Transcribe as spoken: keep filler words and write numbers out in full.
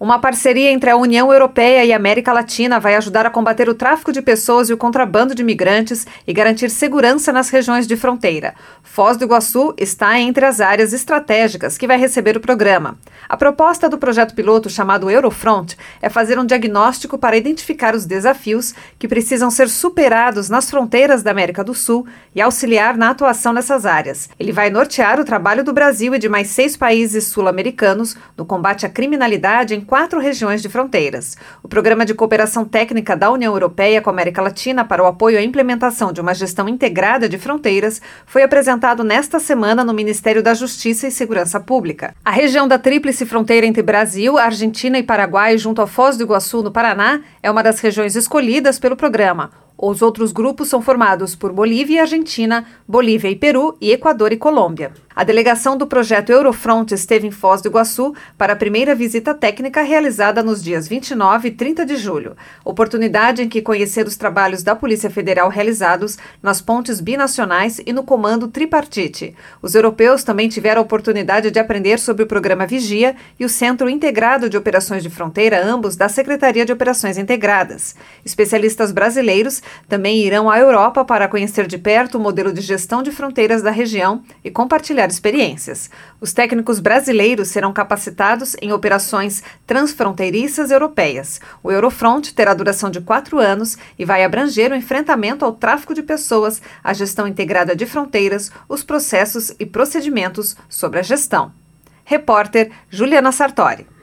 Uma parceria entre a União Europeia e a América Latina vai ajudar a combater o tráfico de pessoas e o contrabando de imigrantes e garantir segurança nas regiões de fronteira. Foz do Iguaçu está entre as áreas estratégicas que vai receber o programa. A proposta do projeto piloto, chamado Eurofront, é fazer um diagnóstico para identificar os desafios que precisam ser superados nas fronteiras da América do Sul e auxiliar na atuação nessas áreas. Ele vai nortear o trabalho do Brasil e de mais seis países sul-americanos no combate à criminalidade em quatro regiões de fronteiras. O Programa de Cooperação Técnica da União Europeia com a América Latina para o apoio à implementação de uma gestão integrada de fronteiras foi apresentado nesta semana no Ministério da Justiça e Segurança Pública. A região da tríplice fronteira entre Brasil, Argentina e Paraguai, junto a Foz do Iguaçu, no Paraná, é uma das regiões escolhidas pelo programa. Os outros grupos são formados por Bolívia e Argentina, Bolívia e Peru e Equador e Colômbia. A delegação do projeto Eurofront esteve em Foz do Iguaçu para a primeira visita técnica realizada nos dias vinte e nove e trinta de julho, oportunidade em que conhecer os trabalhos da Polícia Federal realizados nas pontes binacionais e no comando tripartite. Os europeus também tiveram a oportunidade de aprender sobre o programa Vigia e o Centro Integrado de Operações de Fronteira, ambos da Secretaria de Operações Integradas. Especialistas brasileiros também irão à Europa para conhecer de perto o modelo de gestão de fronteiras da região e compartilhar experiências. Os técnicos brasileiros serão capacitados em operações transfronteiriças europeias. O Eurofront terá duração de quatro anos e vai abranger o enfrentamento ao tráfico de pessoas, a gestão integrada de fronteiras, os processos e procedimentos sobre a gestão. Repórter Juliana Sartori.